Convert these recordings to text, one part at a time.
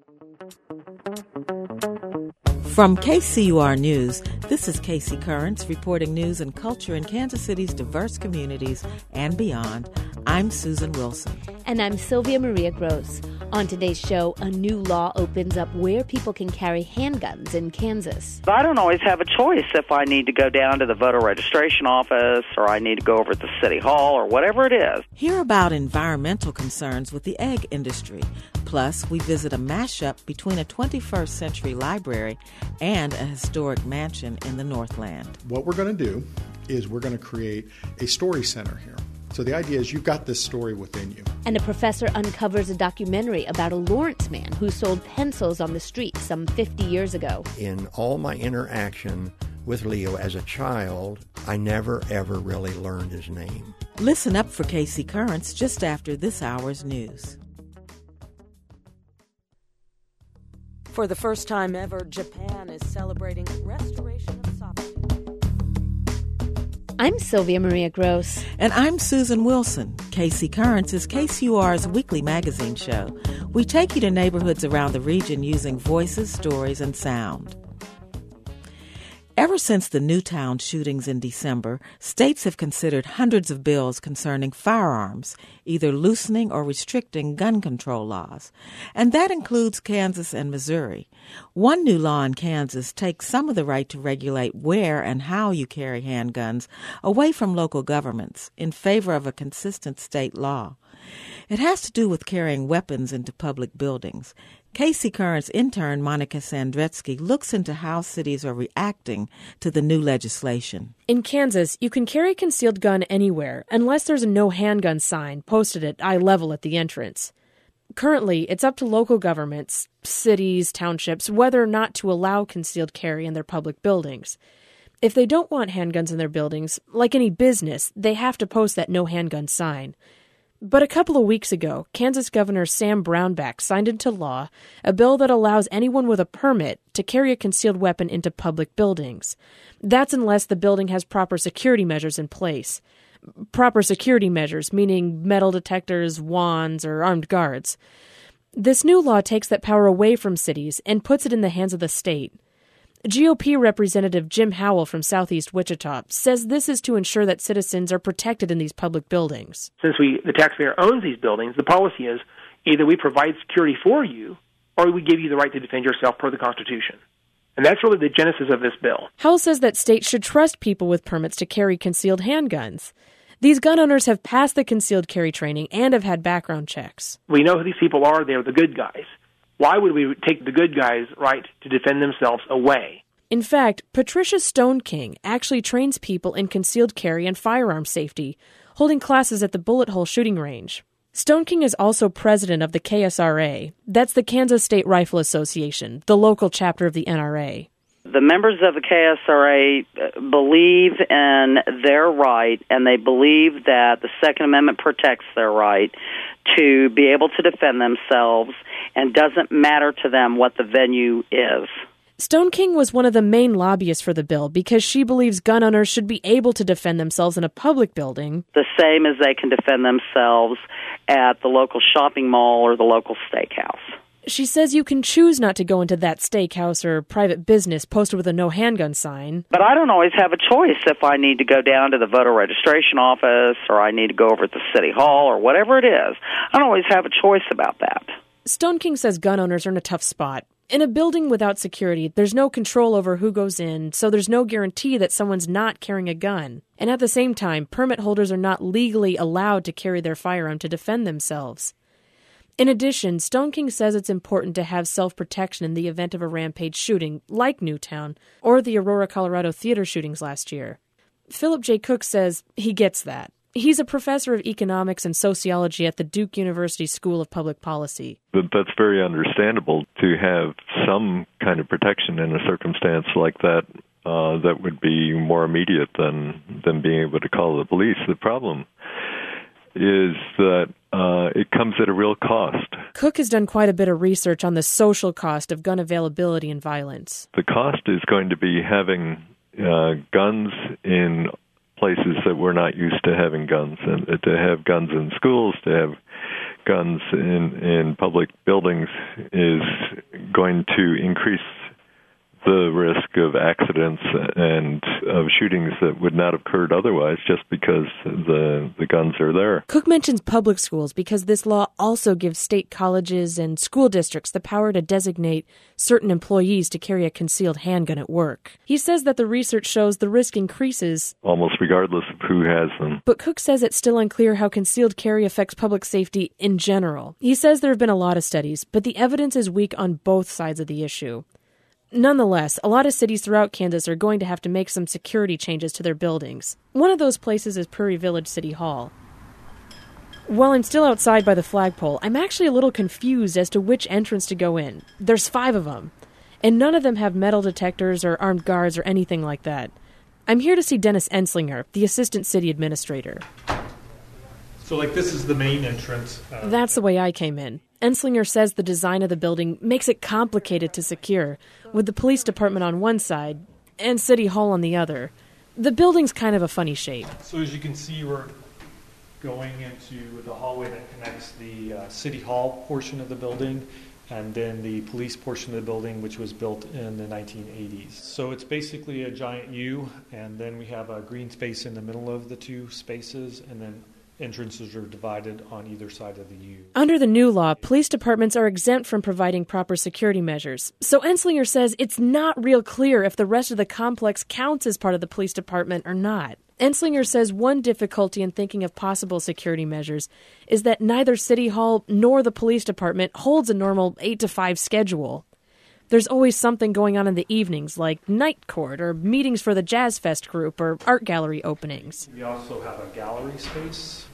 From KCUR News, this is Casey Currents reporting news and culture in Kansas City's diverse communities and beyond. I'm Susan Wilson. And I'm Sylvia Maria Gross. On today's show, a new law opens up where people can carry handguns in Kansas. I don't always have a choice if I need to go down to the voter registration office or I need to go over to City Hall or whatever it is. Hear about environmental concerns with the egg industry. Plus, we visit a mashup between a 21st century library and a historic mansion in the Northland. What we're going to do is we're going to create a story center here. So the idea is you've got this story within you. And a professor uncovers a documentary about a Lawrence man who sold pencils on the street some 50 years ago. In all my interaction with Leo as a child, I never, ever really learned his name. Listen up for Casey Currents just after this hour's news. For the first time ever, Japan is celebrating restoration of sovereignty. I'm Sylvia Maria Gross. And I'm Susan Wilson. Casey Currents is KCUR's weekly magazine show. We take you to neighborhoods around the region using voices, stories, and sound. Ever since the Newtown shootings in December, states have considered hundreds of bills concerning firearms, either loosening or restricting gun control laws. And that includes Kansas and Missouri. One new law in Kansas takes some of the right to regulate where and how you carry handguns away from local governments in favor of a consistent state law. It has to do with carrying weapons into public buildings. Casey Currents intern Monica Sandretsky looks into how cities are reacting to the new legislation. In Kansas, you can carry a concealed gun anywhere unless there's a no handgun sign posted at eye level at the entrance. Currently, it's up to local governments, cities, townships, whether or not to allow concealed carry in their public buildings. If they don't want handguns in their buildings, like any business, they have to post that no handgun sign. But a couple of weeks ago, Kansas Governor Sam Brownback signed into law a bill that allows anyone with a permit to carry a concealed weapon into public buildings. That's unless the building has proper security measures in place. Proper security measures, meaning metal detectors, wands, or armed guards. This new law takes that power away from cities and puts it in the hands of the state. GOP Representative Jim Howell from Southeast Wichita says this is to ensure that citizens are protected in these public buildings. Since the taxpayer owns these buildings, the policy is either we provide security for you or we give you the right to defend yourself per the Constitution. And that's really the genesis of this bill. Howell says that states should trust people with permits to carry concealed handguns. These gun owners have passed the concealed carry training and have had background checks. We know who these people are. They're the good guys. Why would we take the good guys' right to defend themselves away? In fact, Patricia Stone King actually trains people in concealed carry and firearm safety, holding classes at the Bullet Hole shooting range. Stone King is also president of the KSRA. That's the Kansas State Rifle Association, the local chapter of the NRA. The members of the KSRA believe in their right, and they believe that the Second Amendment protects their right to be able to defend themselves, and doesn't matter to them what the venue is. Stone King was one of the main lobbyists for the bill because she believes gun owners should be able to defend themselves in a public building, the same as they can defend themselves at the local shopping mall or the local steakhouse. She says you can choose not to go into that steakhouse or private business posted with a no handgun sign. But I don't always have a choice if I need to go down to the voter registration office or I need to go over to City Hall or whatever it is. I don't always have a choice about that. Stone King says gun owners are in a tough spot. In a building without security, there's no control over who goes in, so there's no guarantee that someone's not carrying a gun. And at the same time, permit holders are not legally allowed to carry their firearm to defend themselves. In addition, Stone King says it's important to have self-protection in the event of a rampage shooting, like Newtown, or the Aurora, Colorado theater shootings last year. Philip J. Cook says he gets that. He's a professor of economics and sociology at the Duke University School of Public Policy. That's very understandable to have some kind of protection in a circumstance like that that would be more immediate than being able to call the police. The problem is that it comes at a real cost. Cook has done quite a bit of research on the social cost of gun availability and violence. The cost is going to be having guns in places that we're not used to having guns, and to have guns in schools, to have guns in public buildings is going to increase the risk of accidents and of shootings that would not have occurred otherwise just because the guns are there. Cook mentions public schools because this law also gives state colleges and school districts the power to designate certain employees to carry a concealed handgun at work. He says that the research shows the risk increases almost regardless of who has them. But Cook says it's still unclear how concealed carry affects public safety in general. He says there have been a lot of studies, but the evidence is weak on both sides of the issue. Nonetheless, a lot of cities throughout Kansas are going to have to make some security changes to their buildings. One of those places is Prairie Village City Hall. While I'm still outside by the flagpole, I'm actually a little confused as to which entrance to go in. There's 5 of them, and none of them have metal detectors or armed guards or anything like that. I'm here to see Dennis Enslinger, the assistant city administrator. So, this is the main entrance. That's the way I came in. Enslinger says the design of the building makes it complicated to secure, with the police department on one side and City Hall on the other. The building's kind of a funny shape. So as you can see, we're going into the hallway that connects the City Hall portion of the building and then the police portion of the building, which was built in the 1980s. So it's basically a giant U, and then we have a green space in the middle of the 2 spaces, and then entrances are divided on either side of the U. Under the new law, police departments are exempt from providing proper security measures. So Enslinger says it's not real clear if the rest of the complex counts as part of the police department or not. Enslinger says one difficulty in thinking of possible security measures is that neither City Hall nor the police department holds a normal 8 to 5 schedule. There's always something going on in the evenings, like night court or meetings for the Jazz Fest group or art gallery openings. We also have a gallery space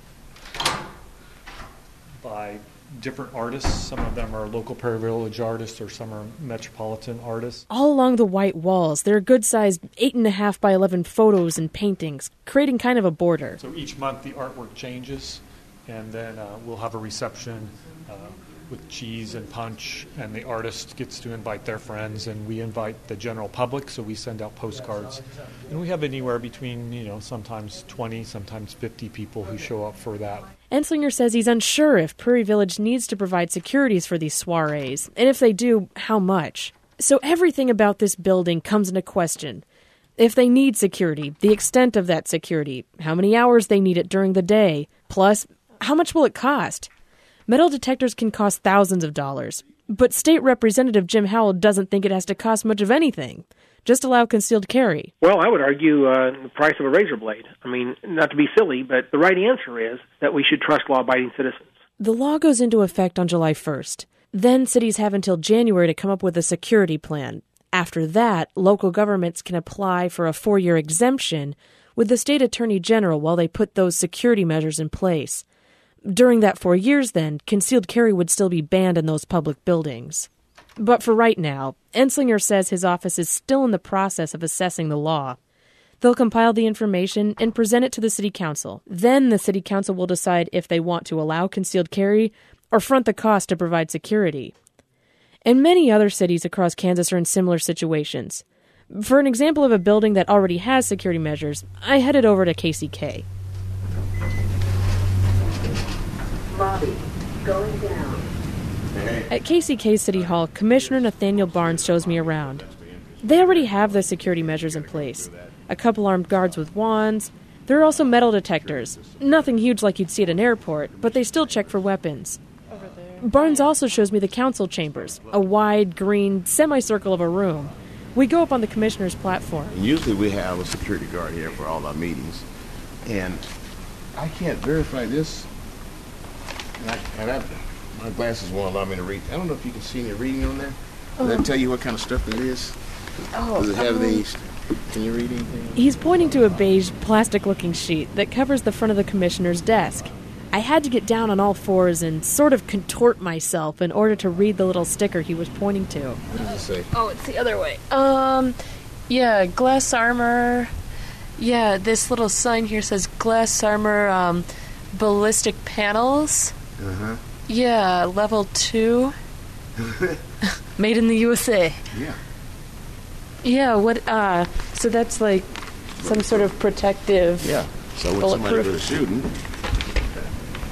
by different artists. Some of them are local Prairie Village artists or some are metropolitan artists. All along the white walls, there are good-sized 8.5 by 11 photos and paintings, creating kind of a border. So each month the artwork changes, and then we'll have a reception with cheese and punch, and the artist gets to invite their friends, and we invite the general public, so we send out postcards. And we have anywhere between, sometimes 20, sometimes 50 people who show up for that. Enslinger says he's unsure if Prairie Village needs to provide securities for these soirees, and if they do, how much. So everything about this building comes into question. If they need security, the extent of that security, how many hours they need it during the day, plus, how much will it cost? Metal detectors can cost thousands of dollars, but State Representative Jim Howell doesn't think it has to cost much of anything. Just allow concealed carry. Well, I would argue the price of a razor blade. I mean, not to be silly, but the right answer is that we should trust law-abiding citizens. The law goes into effect on July 1st. Then cities have until January to come up with a security plan. After that, local governments can apply for a 4-year exemption with the state attorney general while they put those security measures in place. During that 4 years, then, concealed carry would still be banned in those public buildings. But for right now, Enslinger says his office is still in the process of assessing the law. They'll compile the information and present it to the city council. Then the city council will decide if they want to allow concealed carry or front the cost to provide security. And many other cities across Kansas are in similar situations. For an example of a building that already has security measures, I headed over to KCK. Lobby, going down. At KCK City Hall, Commissioner Nathaniel Barnes shows me around. They already have the security measures in place. A couple armed guards with wands. There are also metal detectors. Nothing huge like you'd see at an airport, but they still check for weapons. Barnes also shows me the council chambers, a wide, green, semicircle of a room. We go up on the commissioner's platform. Usually we have a security guard here for all our meetings, and I can't verify this. My glasses won't allow me to read. I don't know if you can see any reading on there. Does that tell you what kind of stuff that is? Does it have these? Can you read anything? He's pointing to a beige, plastic-looking sheet that covers the front of the commissioner's desk. I had to get down on all fours and sort of contort myself in order to read the little sticker he was pointing to. What does it say? Oh, it's the other way. Yeah, glass armor. Yeah, this little sign here says glass armor, ballistic panels. Uh-huh. Yeah, level 2. Made in the USA. Yeah. Yeah, what, so that's like some sort of protective... Yeah, so when somebody goes shooting,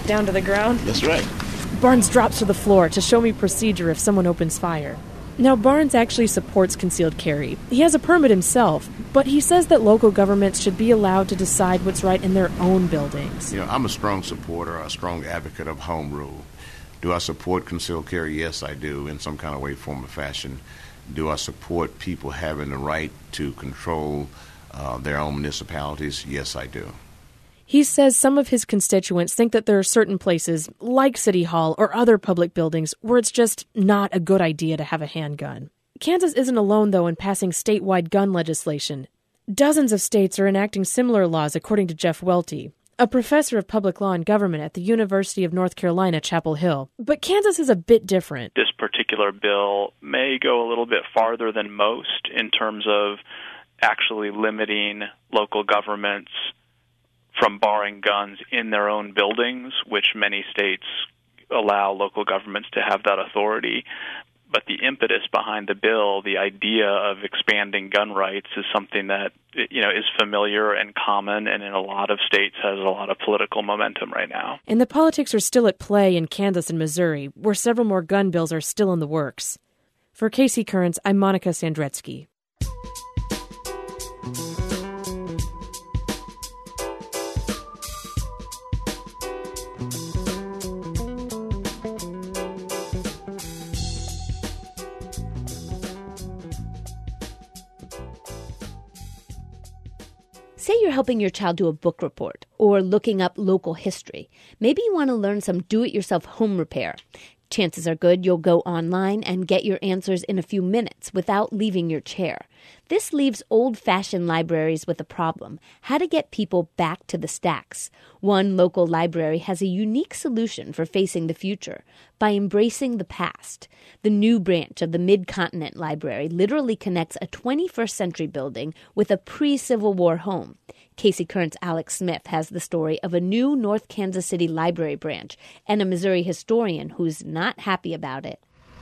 down to the ground. That's right. Barnes drops to the floor to show me procedure if someone opens fire. Now, Barnes actually supports concealed carry. He has a permit himself, but he says that local governments should be allowed to decide what's right in their own buildings. I'm a strong supporter, a strong advocate of home rule. Do I support concealed carry? Yes, I do, in some kind of way, form, or fashion. Do I support people having the right to control their own municipalities? Yes, I do. He says some of his constituents think that there are certain places, like City Hall or other public buildings, where it's just not a good idea to have a handgun. Kansas isn't alone, though, in passing statewide gun legislation. Dozens of states are enacting similar laws, according to Jeff Welty, a professor of public law and government at the University of North Carolina, Chapel Hill. But Kansas is a bit different. This particular bill may go a little bit farther than most in terms of actually limiting local governments from borrowing guns in their own buildings, which many states allow local governments to have that authority. But the impetus behind the bill, the idea of expanding gun rights, is something that is familiar and common, and in a lot of states has a lot of political momentum right now. And the politics are still at play in Kansas and Missouri, where several more gun bills are still in the works. For KC Currents, I'm Monica Sandretsky. Say you're helping your child do a book report or looking up local history. Maybe you want to learn some do-it-yourself home repair. Chances are good you'll go online and get your answers in a few minutes without leaving your chair. This leaves old-fashioned libraries with a problem: how to get people back to the stacks. One local library has a unique solution for facing the future by embracing the past. The new branch of the Mid-Continent Library literally connects a 21st century building with a pre-Civil War home. KC Currents' Alex Smith has the story of a new North Kansas City library branch and a Missouri historian who's not happy about it.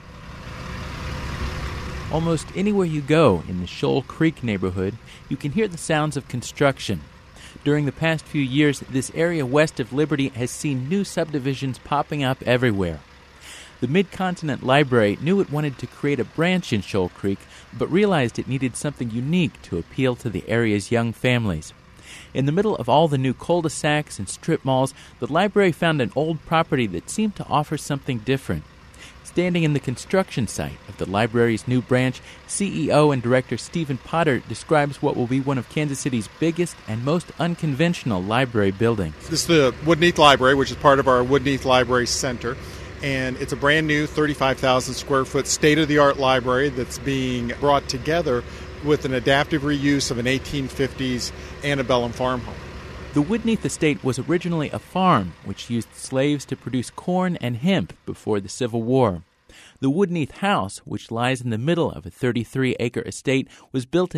Almost anywhere you go in the Shoal Creek neighborhood, you can hear the sounds of construction. During the past few years, this area west of Liberty has seen new subdivisions popping up everywhere. The Mid-Continent Library knew it wanted to create a branch in Shoal Creek, but realized it needed something unique to appeal to the area's young families. In the middle of all the new cul-de-sacs and strip malls, the library found an old property that seemed to offer something different. Standing in the construction site of the library's new branch, CEO and Director Stephen Potter describes what will be one of Kansas City's biggest and most unconventional library buildings. This is the Woodneath Library, which is part of our Woodneath Library Center. And it's a brand new 35,000 square foot state-of-the-art library that's being brought together with an adaptive reuse of an 1850s antebellum farm home. The Woodneath estate was originally a farm which used slaves to produce corn and hemp before the Civil War. The Woodneath House, which lies in the middle of a 33-acre estate, was built in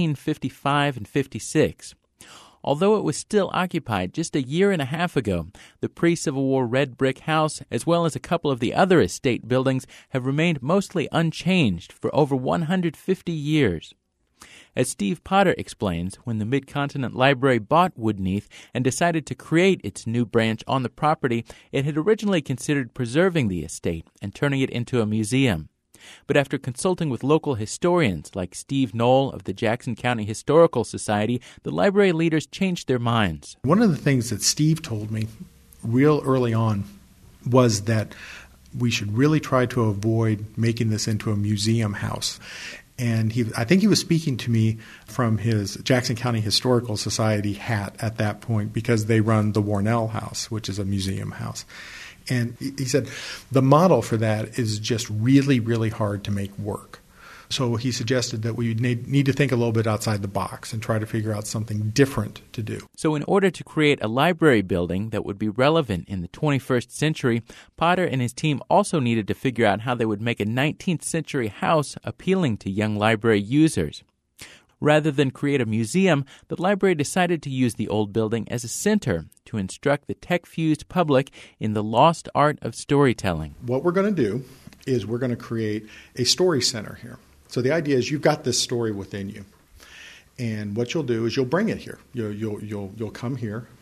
1855 and 56. Although it was still occupied just a year and a half ago, the pre-Civil War red brick house, as well as a couple of the other estate buildings, have remained mostly unchanged for over 150 years. As Steve Potter explains, when the Mid-Continent Library bought Woodneath and decided to create its new branch on the property, it had originally considered preserving the estate and turning it into a museum. But after consulting with local historians like Steve Knoll of the Jackson County Historical Society, the library leaders changed their minds. One of the things that Steve told me real early on was that we should really try to avoid making this into a museum house. And I think he was speaking to me from his Jackson County Historical Society hat at that point, because they run the Warnell House, which is a museum house. And he said the model for that is just really, really hard to make work. So he suggested that we need to think a little bit outside the box and try to figure out something different to do. So in order to create a library building that would be relevant in the 21st century, Potter and his team also needed to figure out how they would make a 19th century house appealing to young library users. Rather than create a museum, the library decided to use the old building as a center to instruct the tech-fused public in the lost art of storytelling. What we're going to do is we're going to create a story center here. So the idea is you've got this story within you, and what you'll do is you'll bring it here. You'll come here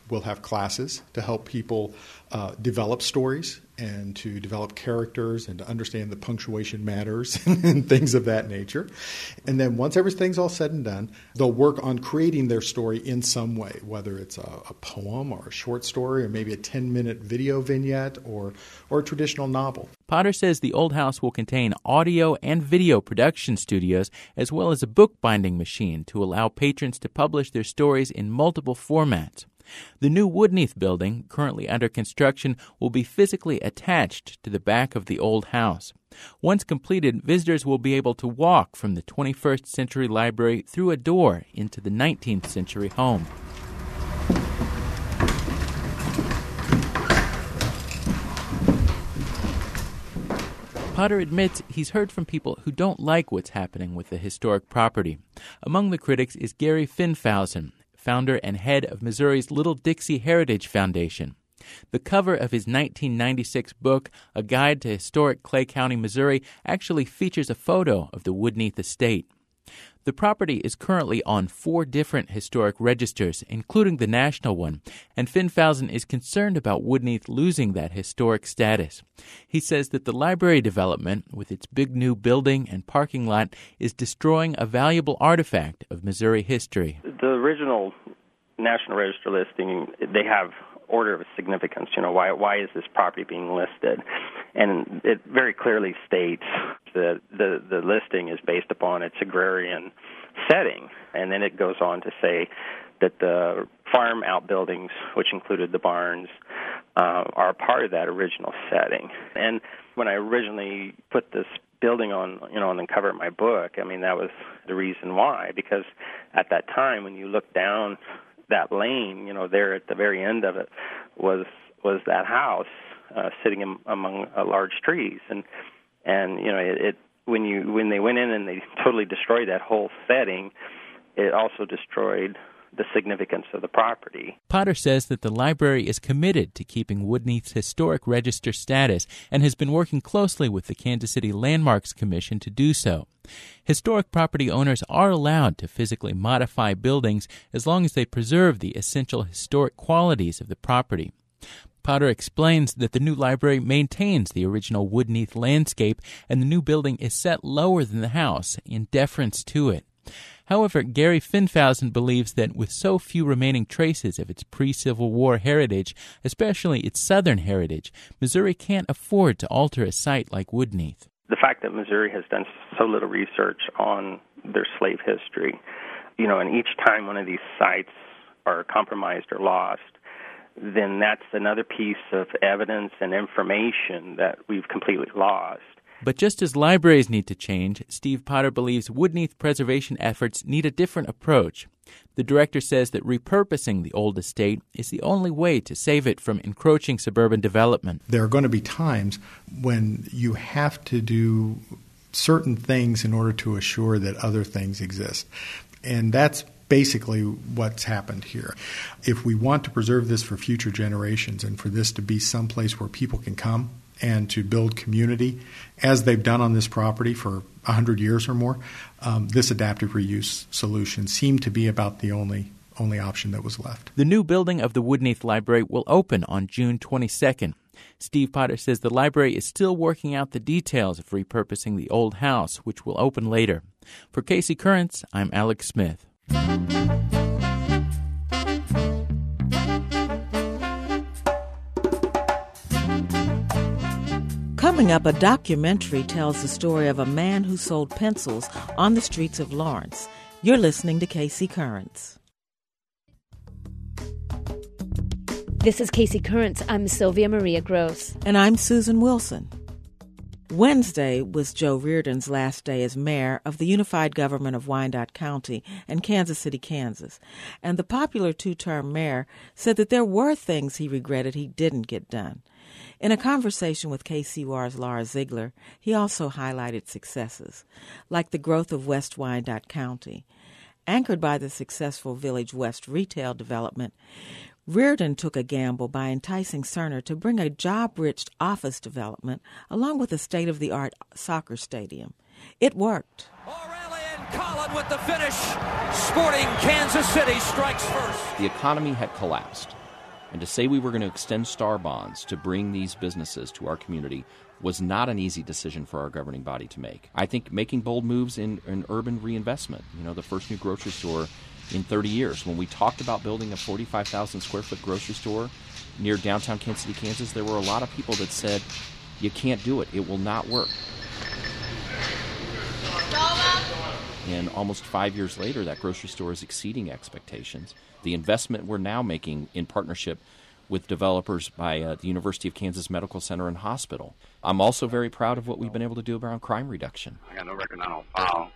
We'll have classes to help people develop stories and to develop characters and to understand that punctuation matters and things of that nature. And then once everything's all said and done, they'll work on creating their story in some way, whether it's a poem or a short story or maybe a 10-minute video vignette or a traditional novel. Potter says the old house will contain audio and video production studios as well as a bookbinding machine to allow patrons to publish their stories in multiple formats. The new Woodneath building, currently under construction, will be physically attached to the back of the old house. Once completed, visitors will be able to walk from the 21st century library through a door into the 19th century home. Potter admits he's heard from people who don't like what's happening with the historic property. Among the critics is Gary Finfausen, founder and head of Missouri's Little Dixie Heritage Foundation. The cover of his 1996 book, A Guide to Historic Clay County, Missouri, actually features a photo of the Woodneath estate. The property is currently on 4 different historic registers, including the national one, and Finfausen is concerned about Woodneath losing that historic status. He says that the library development, with its big new building and parking lot, is destroying a valuable artifact of Missouri history. The original National Register listing, they have order of significance. Why is this property being listed? And it very clearly states that the listing is based upon its agrarian setting. And then it goes on to say that the farm outbuildings, which included the barns, are part of that original setting. And when I originally put this building on the cover of my book, that was the reason why, because at that time when you look down that lane, there at the very end of it was that house sitting among large trees, and when they went in and they totally destroyed that whole setting, it also destroyed the significance of the property. Potter says that the library is committed to keeping Woodneath's historic register status and has been working closely with the Kansas City Landmarks Commission to do so. Historic property owners are allowed to physically modify buildings as long as they preserve the essential historic qualities of the property. Potter explains that the new library maintains the original Woodneath landscape and the new building is set lower than the house in deference to it. However, Gary Finfausen believes that with so few remaining traces of its pre-Civil War heritage, especially its Southern heritage, Missouri can't afford to alter a site like Woodneath. The fact that Missouri has done so little research on their slave history, and each time one of these sites are compromised or lost, then that's another piece of evidence and information that we've completely lost. But just as libraries need to change, Steve Potter believes Woodneath preservation efforts need a different approach. The director says that repurposing the old estate is the only way to save it from encroaching suburban development. There are going to be times when you have to do certain things in order to assure that other things exist. And that's basically what's happened here. If we want to preserve this for future generations and for this to be someplace where people can come and to build community, as they've done on this property for 100 years or more, this adaptive reuse solution seemed to be about the only option that was left. The new building of the Woodneath Library will open on June 22nd. Steve Potter says the library is still working out the details of repurposing the old house, which will open later. For KC Currents, I'm Alex Smith. Coming up, a documentary tells the story of a man who sold pencils on the streets of Lawrence. You're listening to KC Currents. This is KC Currents. I'm Sylvia Maria Gross. And I'm Susan Wilson. Wednesday was Joe Reardon's last day as mayor of the unified government of Wyandotte County and Kansas City, Kansas. And the popular two-term mayor said that there were things he regretted he didn't get done. In a conversation with KCUR's Laura Ziegler, he also highlighted successes, like the growth of West Wyandotte County. Anchored by the successful Village West retail development, Reardon took a gamble by enticing Cerner to bring a job-rich office development along with a state-of-the-art soccer stadium. It worked. Aurelian Collin with the finish. Sporting Kansas City strikes first. The economy had collapsed. And to say we were going to extend star bonds to bring these businesses to our community was not an easy decision for our governing body to make. I think making bold moves in urban reinvestment, the first new grocery store in 30 years. When we talked about building a 45,000 square foot grocery store near downtown Kansas City, Kansas, there were a lot of people that said, you can't do it. It will not work. And almost 5 years later, that grocery store is exceeding expectations. The investment we're now making in partnership with developers by the University of Kansas Medical Center and Hospital. I'm also very proud of what we've been able to do around crime reduction. I got no record on file.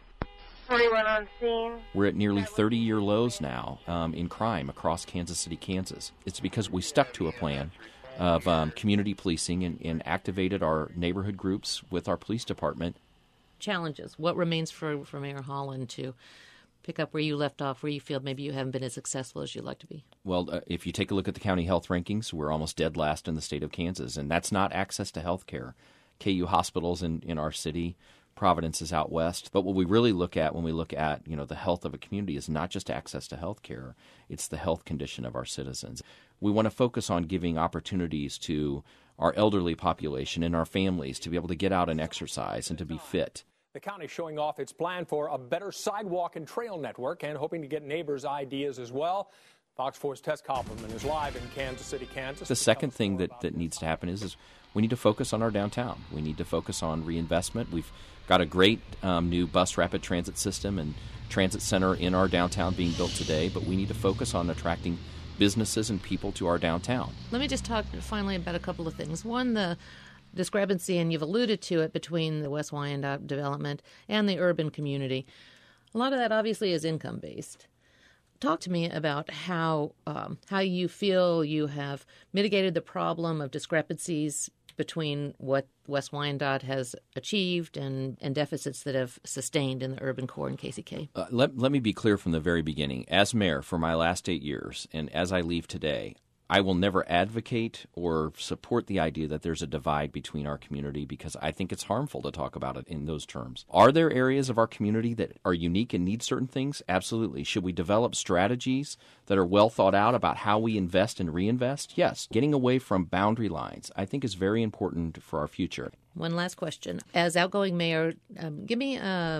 41 on scene. We're at nearly 30-year lows now in crime across Kansas City, Kansas. It's because we stuck to a plan of community policing and activated our neighborhood groups with our police department. Challenges. What remains for Mayor Holland to pick up where you left off, where you feel maybe you haven't been as successful as you'd like to be? Well, if you take a look at the county health rankings, we're almost dead last in the state of Kansas, and that's not access to health care. KU hospitals in our city, Providence is out west. But what we really look at when we look at, the health of a community is not just access to health care, it's the health condition of our citizens. We want to focus on giving opportunities to our elderly population and our families to be able to get out and exercise and to be fit. The county showing off its plan for a better sidewalk and trail network and hoping to get neighbors' ideas as well. Fox 4's Tess Koppelman is live in Kansas City, Kansas. The second thing that needs to happen is we need to focus on our downtown. We need to focus on reinvestment. We've got a great new bus rapid transit system and transit center in our downtown being built today, but we need to focus on attracting businesses and people to our downtown. Let me just talk finally about a couple of things. One, the discrepancy, and you've alluded to it, between the West Wyandotte development and the urban community. A lot of that obviously is income-based. Talk to me about how you feel you have mitigated the problem of discrepancies between what West Wyandotte has achieved and deficits that have sustained in the urban core in KCK. Let me be clear from the very beginning. As mayor for my last 8 years, and as I leave today, I will never advocate or support the idea that there's a divide between our community, because I think it's harmful to talk about it in those terms. Are there areas of our community that are unique and need certain things? Absolutely. Should we develop strategies that are well thought out about how we invest and reinvest? Yes. Getting away from boundary lines, I think, is very important for our future. One last question. As outgoing mayor, give me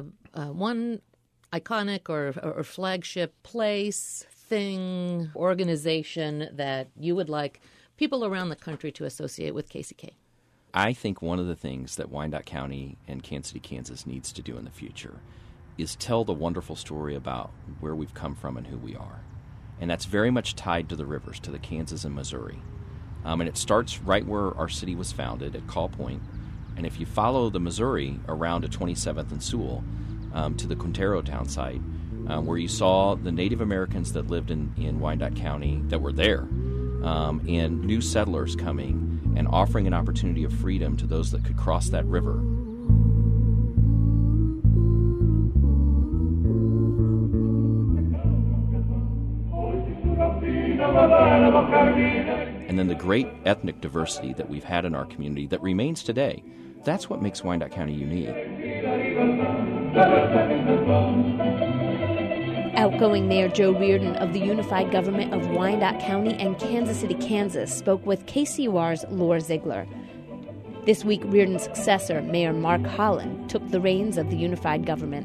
one iconic or flagship place, thing, organization that you would like people around the country to associate with KCK? I think one of the things that Wyandotte County and Kansas City, Kansas needs to do in the future is tell the wonderful story about where we've come from and who we are. And that's very much tied to the rivers, to the Kansas and Missouri. And it starts right where our city was founded, at Call Point. And if you follow the Missouri around to 27th and Sewell, to the Quintero town site, where you saw the Native Americans that lived in Wyandotte County that were there, and new settlers coming and offering an opportunity of freedom to those that could cross that river. And then the great ethnic diversity that we've had in our community that remains today. That's what makes Wyandotte County unique. Outgoing Mayor Joe Reardon of the Unified Government of Wyandotte County and Kansas City, Kansas, spoke with KCUR's Laura Ziegler. This week, Reardon's successor, Mayor Mark Holland, took the reins of the Unified Government.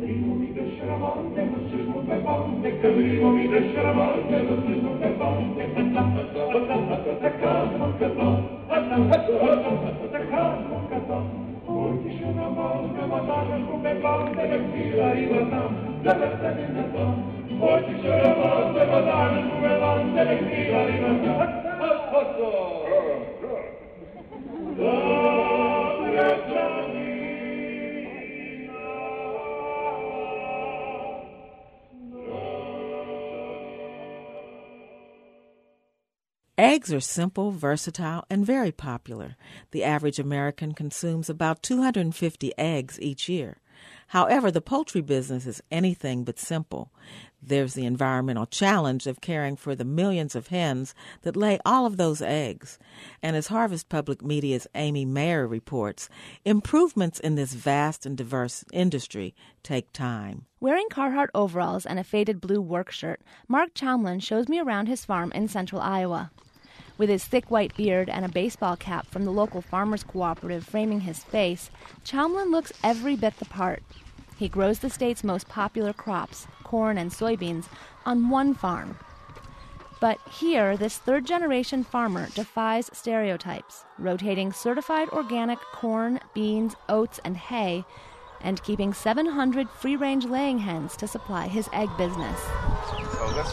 Eggs are simple, versatile, and very popular. The average American consumes about 250 eggs each year. However, the poultry business is anything but simple. There's the environmental challenge of caring for the millions of hens that lay all of those eggs. And as Harvest Public Media's Amy Mayer reports, improvements in this vast and diverse industry take time. Wearing Carhartt overalls and a faded blue work shirt, Mark Chomlin shows me around his farm in central Iowa. With his thick white beard and a baseball cap from the local farmers cooperative framing his face, Chalmlin looks every bit the part. He grows the state's most popular crops, corn and soybeans, on one farm. But here, this third-generation farmer defies stereotypes, rotating certified organic corn, beans, oats, and hay, and keeping 700 free-range laying hens to supply his egg business. So this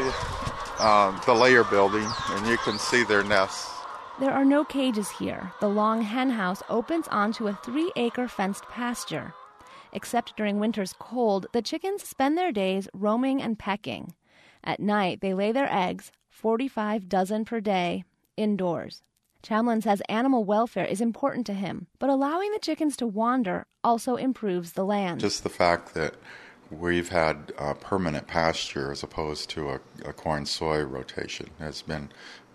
is the layer building, and you can see their nests. There are no cages here. The long hen house opens onto a 3-acre fenced pasture. Except during winter's cold, the chickens spend their days roaming and pecking. At night, they lay their eggs, 45 dozen per day, indoors. Chalmlin says animal welfare is important to him, but allowing the chickens to wander also improves the land. Just the fact that we've had permanent pasture as opposed to a corn-soy rotation has been,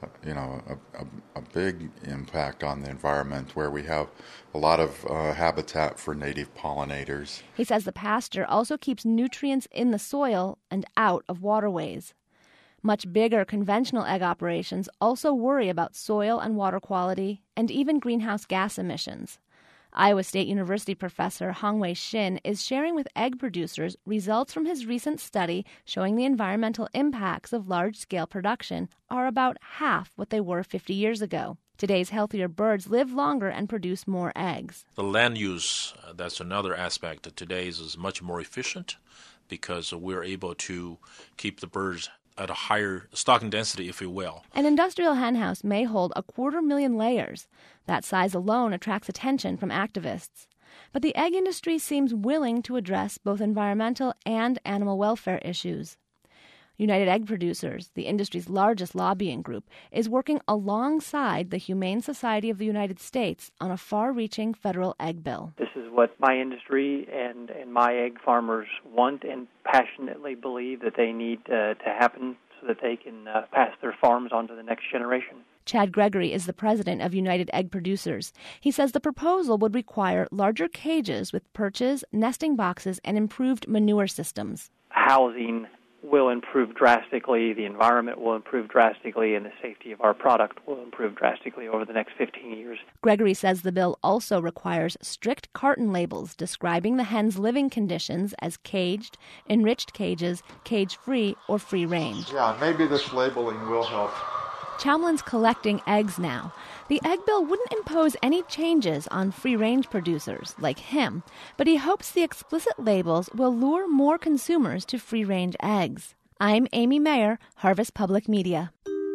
a big impact on the environment, where we have a lot of habitat for native pollinators. He says the pasture also keeps nutrients in the soil and out of waterways. Much bigger conventional egg operations also worry about soil and water quality and even greenhouse gas emissions. Iowa State University professor Hongwei Shin is sharing with egg producers results from his recent study showing the environmental impacts of large-scale production are about half what they were 50 years ago. Today's healthier birds live longer and produce more eggs. The land use, that's another aspect that today's is much more efficient because we're able to keep the birds at a higher stocking density, if you will. An industrial henhouse may hold 250,000 layers. That size alone attracts attention from activists. But the egg industry seems willing to address both environmental and animal welfare issues. United Egg Producers, the industry's largest lobbying group, is working alongside the Humane Society of the United States on a far-reaching federal egg bill. This is what my industry and my egg farmers want and passionately believe that they need to happen so that they can pass their farms on to the next generation. Chad Gregory is the president of United Egg Producers. He says the proposal would require larger cages with perches, nesting boxes, and improved manure systems. Housing will improve drastically, the environment will improve drastically, and the safety of our product will improve drastically over the next 15 years. Gregory says the bill also requires strict carton labels describing the hens' living conditions as caged, enriched cages, cage-free, or free-range. Yeah, maybe this labeling will help. Chalmlin's collecting eggs now. The egg bill wouldn't impose any changes on free-range producers like him, but he hopes the explicit labels will lure more consumers to free-range eggs. I'm Amy Mayer, Harvest Public Media.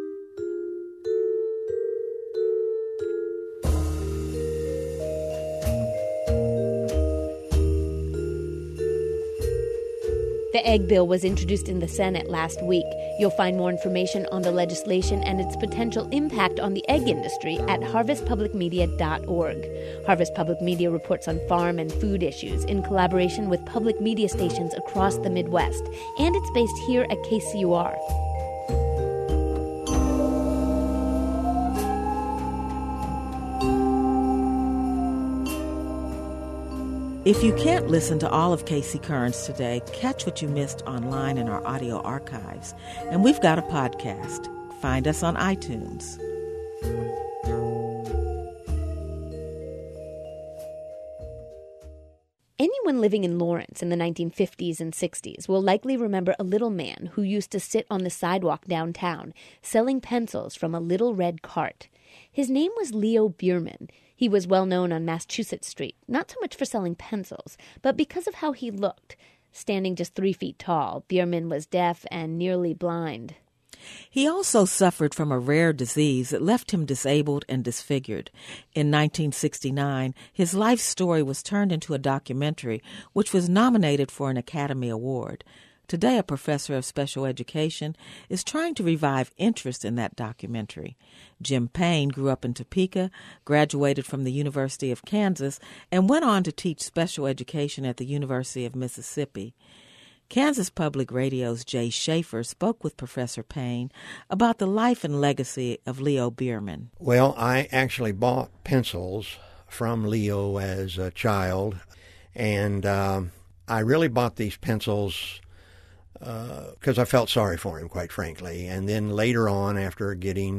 The egg bill was introduced in the Senate last week. You'll find more information on the legislation and its potential impact on the egg industry at harvestpublicmedia.org. Harvest Public Media reports on farm and food issues in collaboration with public media stations across the Midwest, and it's based here at KCUR. If you can't listen to all of KC Currents today, catch what you missed online in our audio archives. And we've got a podcast. Find us on iTunes. Anyone living in Lawrence in the 1950s and 60s will likely remember a little man who used to sit on the sidewalk downtown selling pencils from a little red cart. His name was Leo Bierman. He was well known on Massachusetts Street, not so much for selling pencils, but because of how he looked. Standing just 3 feet tall, Bierman was deaf and nearly blind. He also suffered from a rare disease that left him disabled and disfigured. In 1969, his life story was turned into a documentary, which was nominated for an Academy Award. Today, a professor of special education is trying to revive interest in that documentary. Jim Payne grew up in Topeka, graduated from the University of Kansas, and went on to teach special education at the University of Mississippi. Kansas Public Radio's Jay Schaefer spoke with Professor Payne about the life and legacy of Leo Bierman. Well, I actually bought pencils from Leo as a child, and I really bought these pencils because I felt sorry for him, quite frankly. And then later on, after getting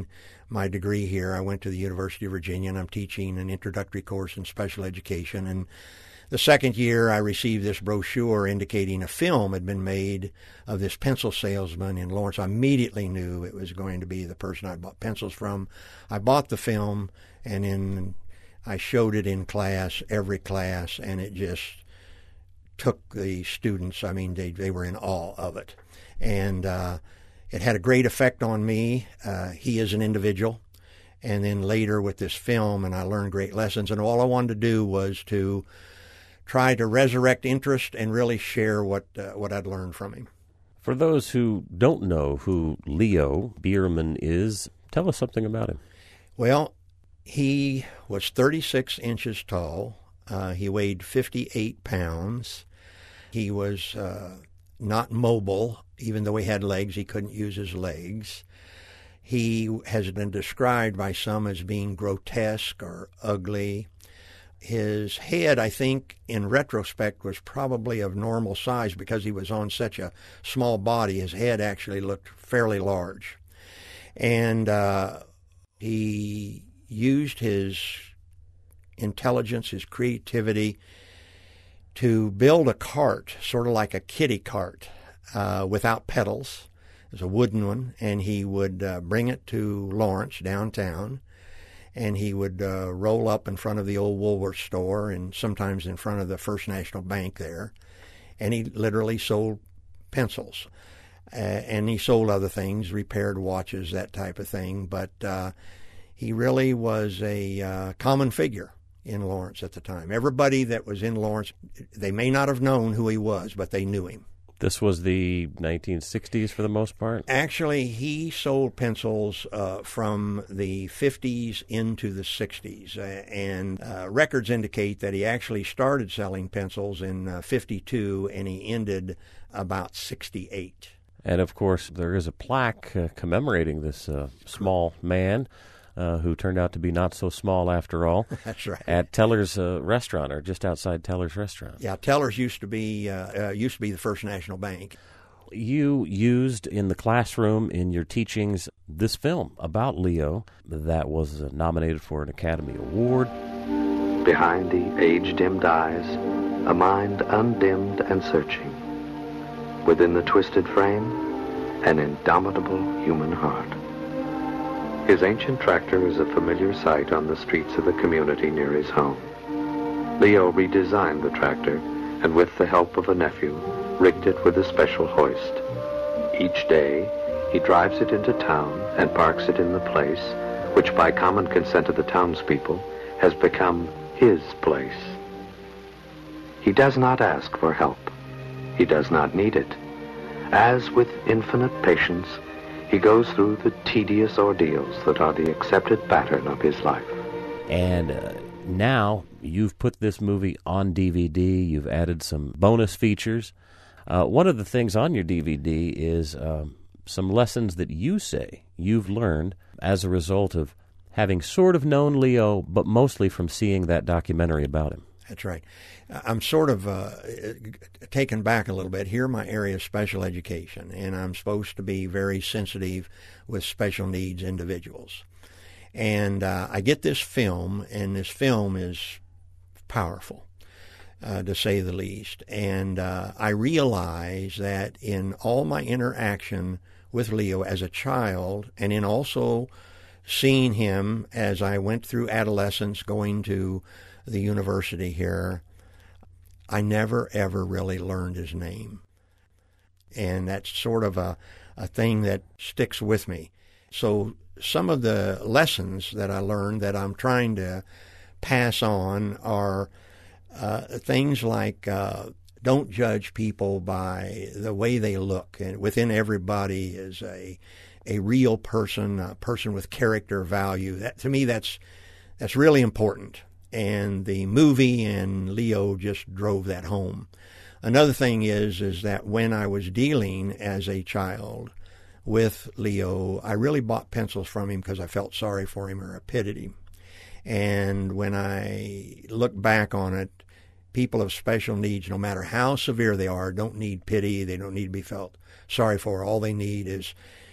my degree here. I went to the University of Virginia, and I'm teaching an introductory course in special education. And the second year, I received this brochure indicating a film had been made of this pencil salesman in Lawrence. I immediately knew it was going to be the person I bought pencils from. I bought the film, and I showed it in class, every class, and it just took the students. I mean, they were in awe of it. And it had a great effect on me. He is an individual. And then later with this film, and I learned great lessons. And all I wanted to do was to try to resurrect interest and really share what I'd learned from him. For those who don't know who Leo Bierman is, tell us something about him. Well, he was 36 inches tall. He weighed 58 pounds. He was not mobile. Even though he had legs, he couldn't use his legs. He has been described by some as being grotesque or ugly. His head, I think, in retrospect, was probably of normal size because he was on such a small body. His head actually looked fairly large. And he used his intelligence, his creativity, to build a cart, sort of like a kiddie cart, without pedals. It was a wooden one, and he would bring it to Lawrence downtown, and he would roll up in front of the old Woolworth store and sometimes in front of the First National Bank there, and he literally sold pencils. And he sold other things, repaired watches, that type of thing, but he really was a common figure in Lawrence at the time. Everybody that was in Lawrence, they may not have known who he was, but they knew him. This was the 1960s for the most part? Actually, he sold pencils from the 50s into the 60s, and records indicate that he actually started selling pencils in 52, and he ended about 68. And, of course, there is a plaque commemorating this small man who turned out to be not so small after all. That's right. At Teller's restaurant, or just outside Teller's restaurant. Yeah, Teller's used to be the First National Bank. You used in the classroom in your teachings this film about Leo that was nominated for an Academy Award. Behind the age-dimmed eyes, a mind undimmed and searching. Within the twisted frame, an indomitable human heart. His ancient tractor is a familiar sight on the streets of the community near his home. Leo redesigned the tractor, and with the help of a nephew, rigged it with a special hoist. Each day, he drives it into town and parks it in the place, which by common consent of the townspeople has become his place. He does not ask for help. He does not need it. As with infinite patience, he goes through the tedious ordeals that are the accepted pattern of his life. And now you've put this movie on DVD. You've added some bonus features. One of the things on your DVD is some lessons that you say you've learned as a result of having sort of known Leo, but mostly from seeing that documentary about him. That's right. I'm sort of taken back a little bit. Here, my area is special education, and I'm supposed to be very sensitive with special needs individuals. And I get this film, and this film is powerful, to say the least. And I realize that in all my interaction with Leo as a child, and in also seeing him as I went through adolescence, going to the university here, I never, ever really learned his name. And that's sort of a thing that sticks with me. So some of the lessons that I learned that I'm trying to pass on are things like don't judge people by the way they look. And within everybody is a real person, a person with character value. That, to me, that's really important. And the movie and Leo just drove that home. Another thing is that when I was dealing as a child with Leo, I really bought pencils from him because I felt sorry for him or I pitied him. And when I look back on it, people of special needs, no matter how severe they are, don't need pity. They don't need to be felt sorry for. All they need is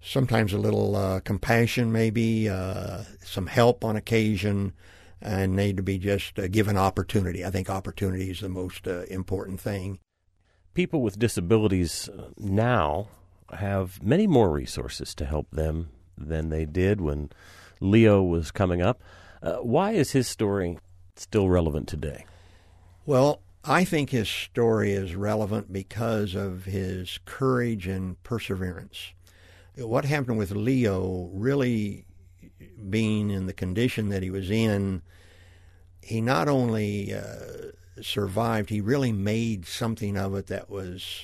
sometimes a little compassion, maybe some help on occasion, and need to be just given opportunity. I think opportunity is the most important thing. People with disabilities now have many more resources to help them than they did when Leo was coming up. Why is his story still relevant today? Well, I think his story is relevant because of his courage and perseverance. What happened with Leo, really being in the condition that he was in, he not only survived, he really made something of it that was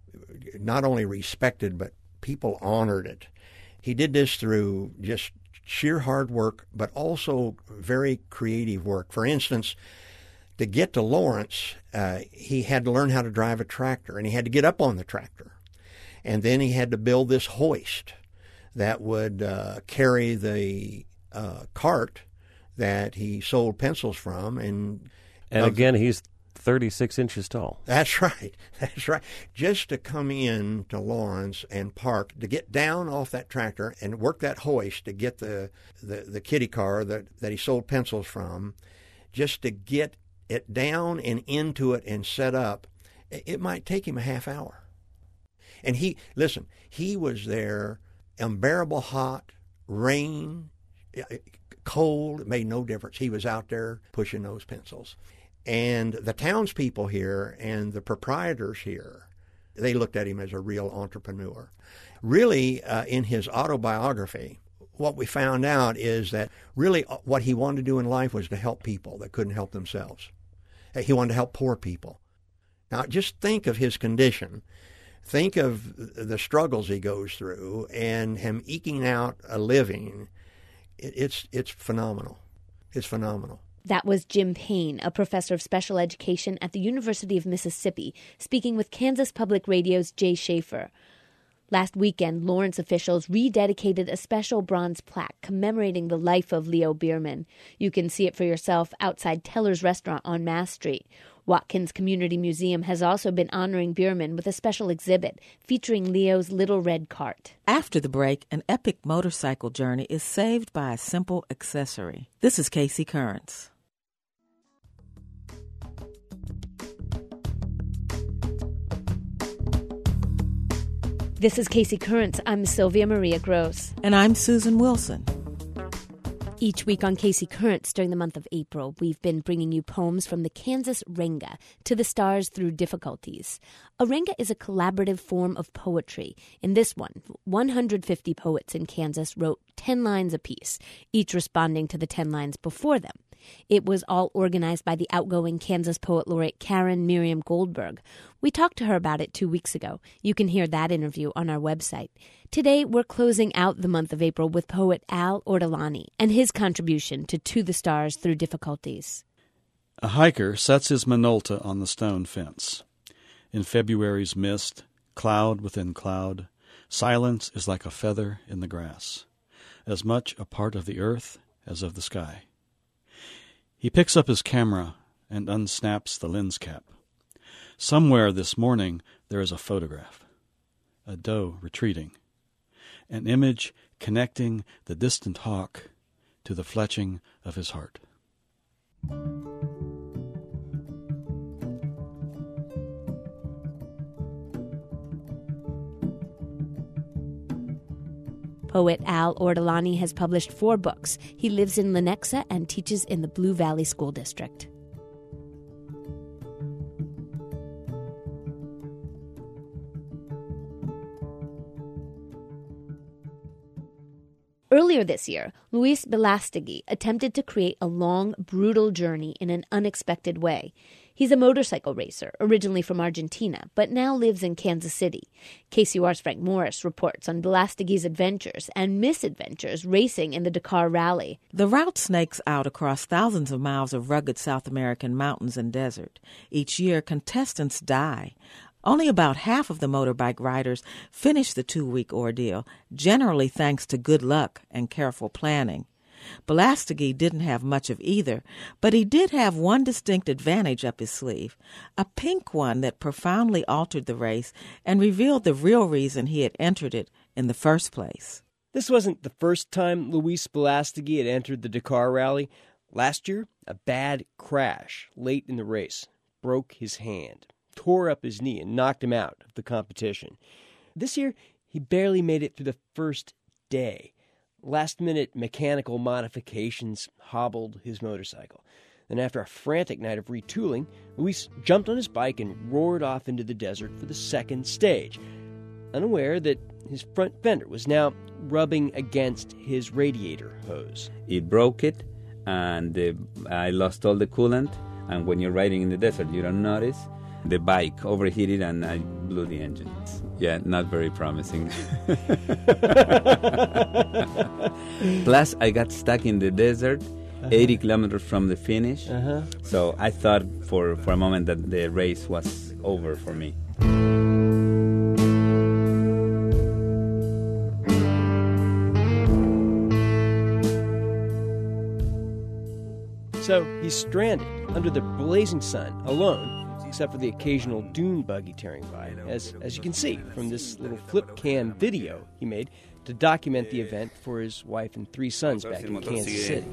not only respected, but people honored it. He did this through just sheer hard work, but also very creative work. For instance, to get to Lawrence, he had to learn how to drive a tractor, and he had to get up on the tractor. And then he had to build this hoist that would carry the cart that he sold pencils from. And again, he's 36 inches tall. That's right. That's right. Just to come in to Lawrence and park, to get down off that tractor and work that hoist to get the kiddie car that he sold pencils from, just to get it down and into it and set up, it might take him a half hour. And he was there, unbearable hot, rain, cold, it made no difference. He was out there pushing those pencils. And the townspeople here and the proprietors here, they looked at him as a real entrepreneur. Really, in his autobiography, what we found out is that really what he wanted to do in life was to help people that couldn't help themselves. He wanted to help poor people. Now, just think of his condition. Think of the struggles he goes through and him eking out a living. It's phenomenal. It's phenomenal. That was Jim Payne, a professor of special education at the University of Mississippi, speaking with Kansas Public Radio's Jay Schaefer. Last weekend, Lawrence officials rededicated a special bronze plaque commemorating the life of Leo Bierman. You can see it for yourself outside Teller's Restaurant on Mass Street. Watkins Community Museum has also been honoring Bierman with a special exhibit featuring Leo's little red cart. After the break, an epic motorcycle journey is saved by a simple accessory. This is Casey Currents. This is Casey Currents. I'm Sylvia Maria Gross. And I'm Susan Wilson. Each week on Casey Currents during the month of April, we've been bringing you poems from the Kansas Renga, To the Stars Through Difficulties. A renga is a collaborative form of poetry. In this one, 150 poets in Kansas wrote 10 lines apiece, each responding to the 10 lines before them. It was all organized by the outgoing Kansas Poet Laureate Karen Miriam Goldberg. We talked to her about it 2 weeks ago. You can hear that interview on our website. Today, we're closing out the month of April with poet Al Ortolani and his contribution to the Stars Through Difficulties. A hiker sets his Minolta on the stone fence. In February's mist, cloud within cloud, silence is like a feather in the grass, as much a part of the earth as of the sky. He picks up his camera and unsnaps the lens cap. Somewhere this morning there is a photograph, a doe retreating, an image connecting the distant hawk to the fletching of his heart. Poet Al Ortolani has published 4 books. He lives in Lenexa and teaches in the Blue Valley School District. Earlier this year, Luis Belastegui attempted to create a long, brutal journey in an unexpected way. He's a motorcycle racer, originally from Argentina, but now lives in Kansas City. KCUR's Frank Morris reports on Belastegui's adventures and misadventures racing in the Dakar Rally. The route snakes out across thousands of miles of rugged South American mountains and desert. Each year, contestants die. Only about half of the motorbike riders finish the 2-week ordeal, generally thanks to good luck and careful planning. Belastegui didn't have much of either, but he did have one distinct advantage up his sleeve, a pink one that profoundly altered the race and revealed the real reason he had entered it in the first place. This wasn't the first time Luis Belastegui had entered the Dakar Rally. Last year, a bad crash late in the race broke his hand, tore up his knee, and knocked him out of the competition. This year, he barely made it through the first day. Last-minute mechanical modifications hobbled his motorcycle. Then after a frantic night of retooling, Luis jumped on his bike and roared off into the desert for the second stage, unaware that his front fender was now rubbing against his radiator hose. It broke it, and I lost all the coolant, and when you're riding in the desert, you don't notice. The bike overheated, and I blew the engine. Yeah, not very promising. Plus, I got stuck in the desert, 80 kilometers from the finish. So I thought for a moment that the race was over for me. So he's stranded under the blazing sun, alone, except for the occasional dune buggy tearing by, as you can see from this little flip cam video he made to document the event for his wife and 3 sons back in Kansas City.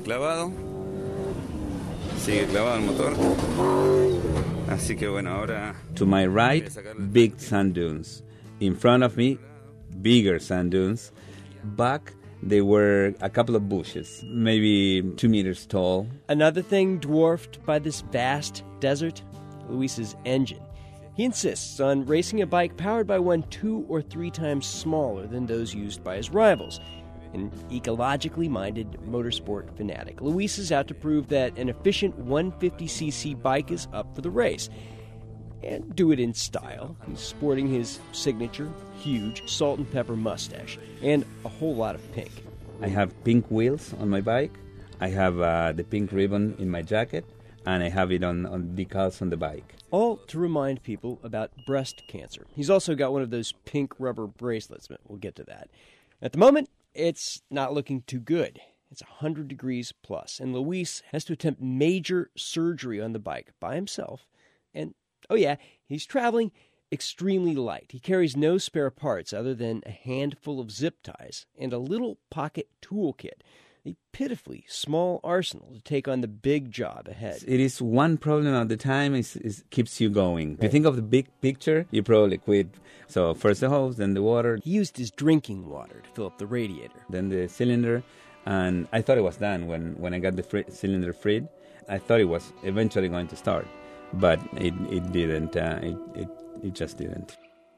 To my right, big sand dunes. In front of me, bigger sand dunes. Back, they were a couple of bushes, maybe 2 meters tall. Another thing dwarfed by this vast desert, Luis's engine. He insists on racing a bike powered by one 2 or 3 times smaller than those used by his rivals. An ecologically minded motorsport fanatic, Luis is out to prove that an efficient 150cc bike is up for the race. And do it in style. He's sporting his signature, huge salt and pepper mustache, and a whole lot of pink. I have pink wheels on my bike. I have the pink ribbon in my jacket, and I have it on decals on the bike. All to remind people about breast cancer. He's also got one of those pink rubber bracelets, but we'll get to that. At the moment, it's not looking too good. It's 100 degrees plus, and Luis has to attempt major surgery on the bike by himself. And oh yeah, he's traveling extremely light. He carries no spare parts other than a handful of zip ties and a little pocket toolkit, a pitifully small arsenal to take on the big job ahead. It is one problem at the time, is keeps you going. If you think of the big picture, you probably quit. So first the hose, then the water. He used his drinking water to fill up the radiator. Then the cylinder, and I thought it was done when I got the cylinder freed. I thought it was eventually going to start. But it didn't. It just didn't.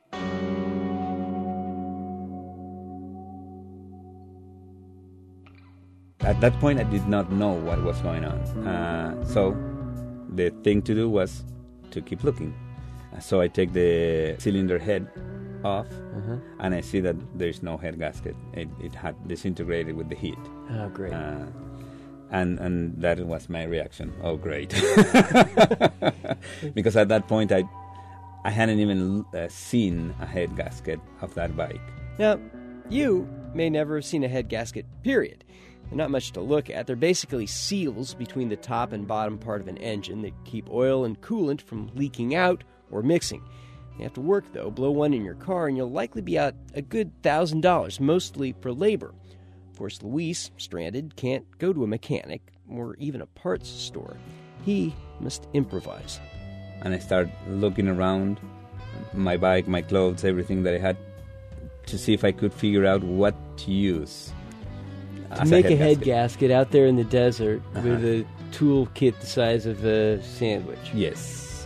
At that point, I did not know what was going on. So the thing to do was to keep looking. So I take the cylinder head off, and I see that there's no head gasket. It had disintegrated with the heat. Oh, great. And that was my reaction. Oh, great. Because at that point, I hadn't even seen a head gasket of that bike. Now, you may never have seen a head gasket, period. They're not much to look at. They're basically seals between the top and bottom part of an engine that keep oil and coolant from leaking out or mixing. You have to work, though. Blow one in your car, and you'll likely be out a good $1,000, mostly for labor. Of course, Luis, stranded, can't go to a mechanic or even a parts store. He must improvise. And I start looking around, my bike, my clothes, everything that I had, to see if I could figure out what to use. To make a head gasket out there in the desert with a tool kit the size of a sandwich. Yes.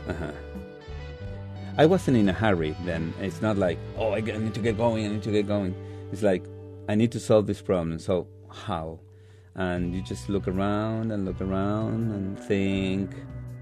I wasn't in a hurry then. It's not like, oh, I need to get going. It's like, I need to solve this problem. So how? And you just look around and think.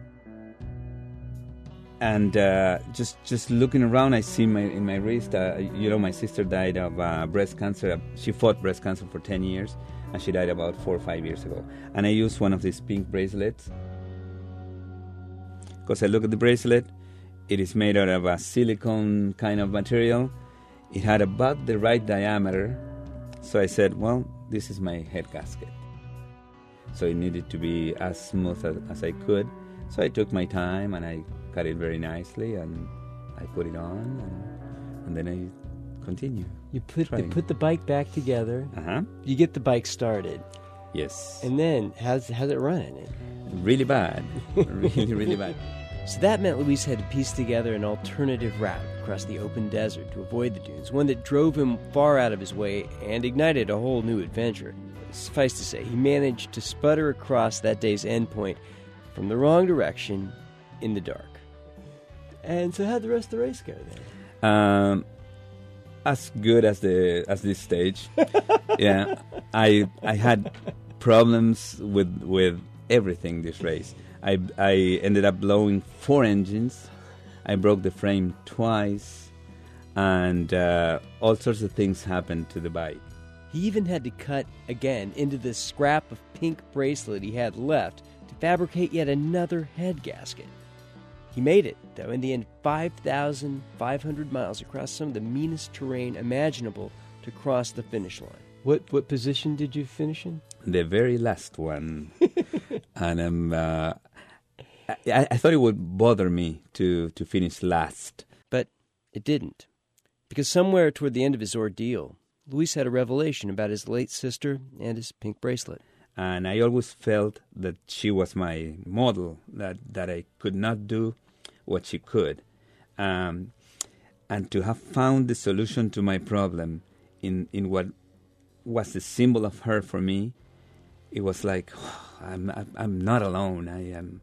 And just looking around, I see in my wrist, my sister died of breast cancer. She fought breast cancer for 10 years, and she died about 4 or 5 years ago. And I used one of these pink bracelets. Because I look at the bracelet, it is made out of a silicone kind of material. It had about the right diameter. So I said, well, this is my head gasket. So it needed to be as smooth as I could. So I took my time and I cut it very nicely and I put it on and then I continue. You put trying. the bike back together. You get the bike started. Yes. And then how's it running? Really bad. really bad. So that meant Luis had to piece together an alternative route across the open desert to avoid the dunes, one that drove him far out of his way and ignited a whole new adventure. Suffice to say, he managed to sputter across that day's endpoint from the wrong direction in the dark. And so how'd the rest of the race go then? As good as this stage. Yeah, I had problems with everything this race. I ended up blowing 4 engines. I broke the frame twice, and all sorts of things happened to the bike. He even had to cut again into the scrap of pink bracelet he had left to fabricate yet another head gasket. He made it, though, in the end, 5,500 miles across some of the meanest terrain imaginable to cross the finish line. What position did you finish in? The very last one. And I thought it would bother me to finish last. But it didn't. Because somewhere toward the end of his ordeal, Luis had a revelation about his late sister and his pink bracelet. And I always felt that she was my model, that I could not do what she could. And to have found the solution to my problem in what was the symbol of her for me, it was like, I'm not alone.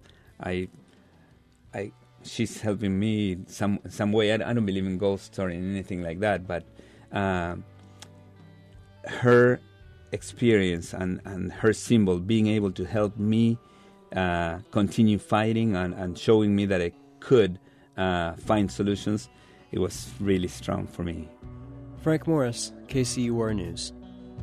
She's helping me some way. I don't believe in ghosts or in anything like that, but her experience and her symbol being able to help me continue fighting and showing me that I could find solutions, it was really strong for me. Frank Morris, KCUR News.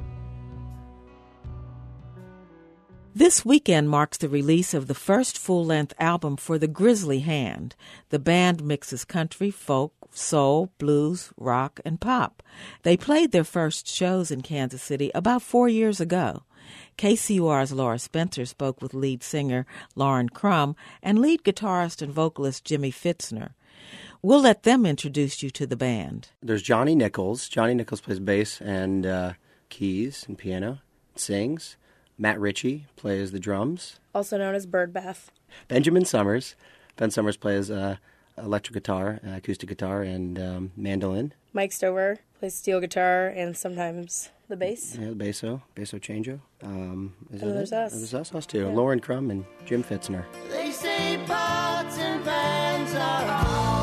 This weekend marks the release of the first full-length album for The Grizzly Hand. The band mixes country, folk, soul, blues, rock, and pop. They played their first shows in Kansas City about 4 years ago. KCUR's Laura Spencer spoke with lead singer Lauren Crum and lead guitarist and vocalist Jimmy Fitzner. We'll let them introduce you to the band. There's Johnny Nichols. Johnny Nichols plays bass and keys and piano, sings. Matt Ritchie plays the drums. Also known as Birdbath. Benjamin Summers. Ben Summers plays electric guitar, acoustic guitar, and mandolin. Mike Stover plays steel guitar and sometimes the bass. Yeah, the basso changio. There's us. There's us too. Yeah. Lauren Crum and Jim Fitzner. They say pots and pans are all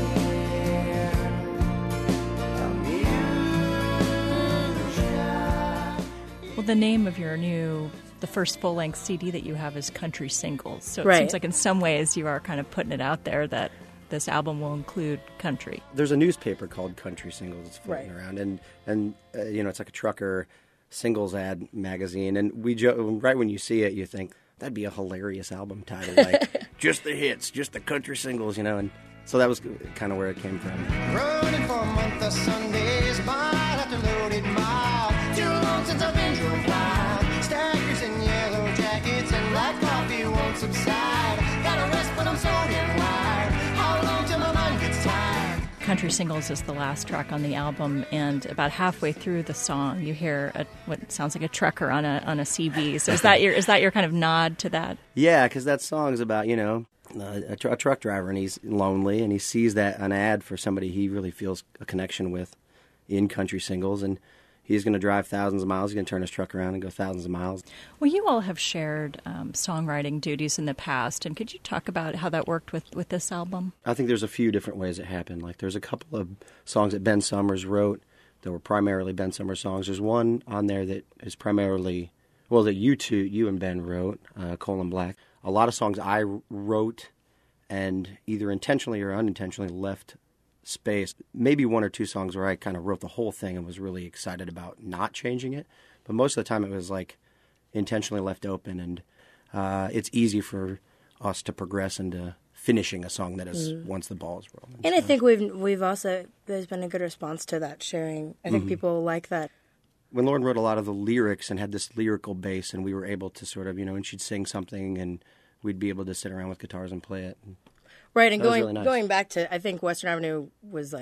Well, the name of the first full-length CD that you have is Country Singles. So it right. seems like in some ways you are kind of putting it out there that this album will include country. There's a newspaper called Country Singles that's floating around, and it's like a trucker singles ad magazine. And we right when you see it, you think that'd be a hilarious album title, like just the hits, just the country singles, And so that was kind of where it came from. running for a month of Sundays, mile after loaded mile. Too long since I've been drove wild. Stackers in yellow jackets and black coffee won't subside. Gotta rest, but I'm so damn wired. How long till my mind gets tired? Country Singles is the last track on the album, and about halfway through the song, you hear what sounds like a trucker on a CB. So is that your kind of nod to that? Yeah, because that song's about a truck driver, and he's lonely, and he sees that an ad for somebody he really feels a connection with in Country Singles, and he's going to drive thousands of miles. He's going to turn his truck around and go thousands of miles. Well, you all have shared songwriting duties in the past, and could you talk about how that worked with this album? I think there's a few different ways it happened. Like, there's a couple of songs that Ben Summers wrote that were primarily Ben Summers songs. There's one on there that is primarily, that you and Ben wrote, Coal and Black. A lot of songs I wrote and either intentionally or unintentionally left space. Maybe one or two songs where I kind of wrote the whole thing and was really excited about not changing it. But most of the time it was like intentionally left open, and it's easy for us to progress into finishing a song that is once the ball is rolling. And I think we've also, there's been a good response to that sharing. I think people like that. When Lauren wrote a lot of the lyrics and had this lyrical base, and we were able to sort of, and she'd sing something and we'd be able to sit around with guitars and play it. Right, and really nice. going back to, I think Western Avenue was like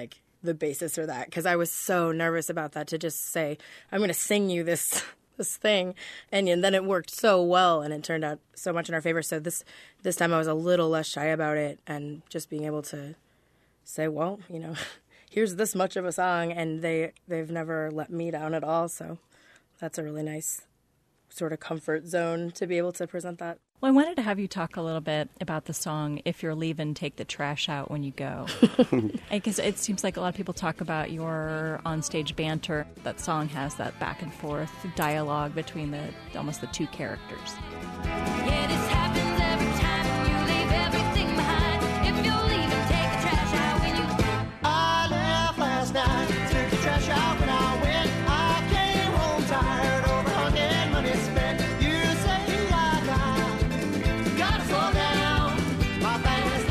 the basis for that, because I was so nervous about that, to just say, I'm going to sing you this thing, and then it worked so well, and it turned out so much in our favor. So this time I was a little less shy about it, and just being able to say, well, here's this much of a song, and they've never let me down at all. So that's a really nice sort of comfort zone to be able to present that. Well, I wanted to have you talk a little bit about the song "If You're Leaving, Take the Trash Out When You Go," because it seems like a lot of people talk about your onstage banter. That song has that back and forth dialogue between almost the two characters. Yeah, this happens every time you leave everything behind. If you're leaving, take the trash out when you go. I left last night, took the trash out when I went. I came home tired, overhung and money spent. You say I gotta slow down, my family's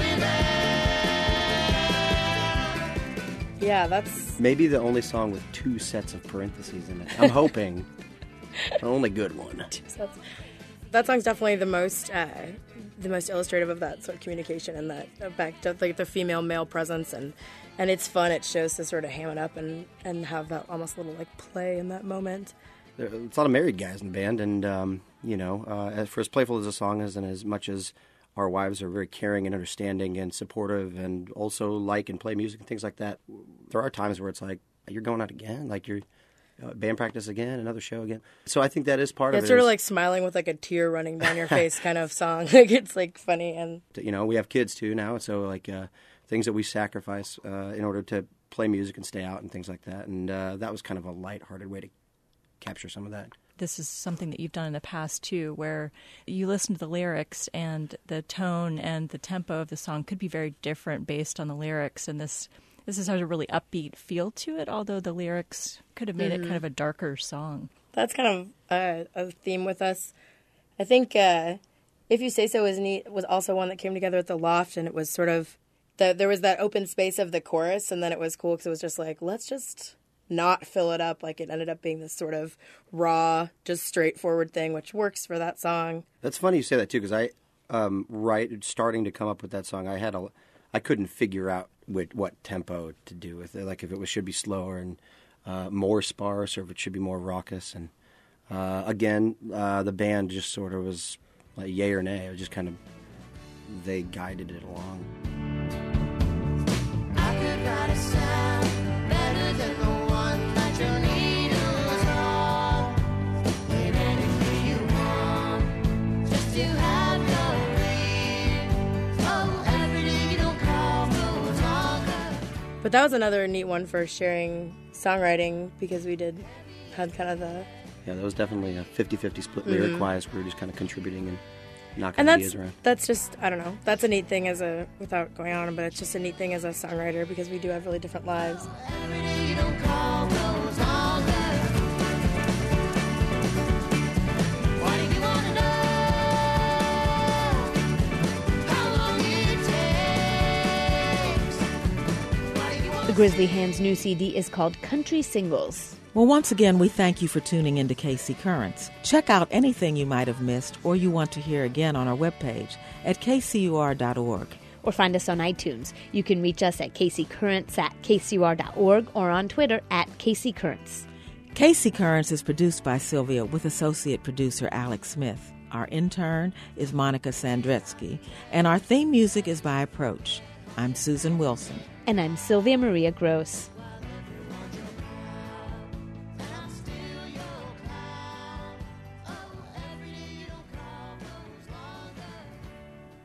leaving. Yeah, that's maybe the only song with 2 sets of parentheses in it. I'm hoping the only good one. 2 sets. That song's definitely the most illustrative of that sort of communication, and that effect of like the female-male presence, and it's fun. It shows to sort of ham it up and have that almost little like play in that moment. There's a lot of married guys in the band, and for as playful as the song is, and as much as our wives are very caring and understanding and supportive, and also like and play music and things like that, there are times where it's like, you're going out again, like you're band practice again, another show again. So I think that is part of it. It's sort of like smiling with like a tear running down your face kind of song. Like it's like funny, and we have kids too now, so like things that we sacrifice in order to play music and stay out and things like that. And that was kind of a lighthearted way to capture some of that. This is something that you've done in the past too, where you listen to the lyrics and the tone and the tempo of the song could be very different based on the lyrics, and this has a really upbeat feel to it, although the lyrics could have made it kind of a darker song. That's kind of a theme with us. I think If You Say So was also one that came together at the Loft, and it was sort of, there was that open space of the chorus, and then it was cool because it was just like, let's just not fill it up. Like it ended up being this sort of raw, just straightforward thing, which works for that song. That's funny you say that too, because starting to come up with that song, I couldn't figure out what tempo to do with it, like if it should be slower and more sparse, or if it should be more raucous. And again, the band just sort of was like yay or nay. It was just kind of, they guided it along. I could write a sound better than the one that your needles on. Play anything you want, just to have your read. Oh, every day you don't call goes on. But that was another neat one for sharing songwriting, because we had kind of the... Yeah, that was definitely a 50-50 split lyric-wise. We were just kind of contributing and knocking ideas around. That's just, I don't know, that's a neat thing without going on, but it's just a neat thing as a songwriter, because we do have really different lives. Every day you don't call goes on. Why do you want to know how long it takes? The Grizzly Hands' new CD is called Country Singles. Well, once again, we thank you for tuning into KC Currents. Check out anything you might have missed or you want to hear again on our webpage at kcur.org. Or find us on iTunes. You can reach us at kccurrents@kcur.org or on Twitter @kccurrents. KC Currents is produced by Sylvia with associate producer Alex Smith. Our intern is Monica Sandretsky, and our theme music is by Approach. I'm Susan Wilson. And I'm Sylvia Maria Gross.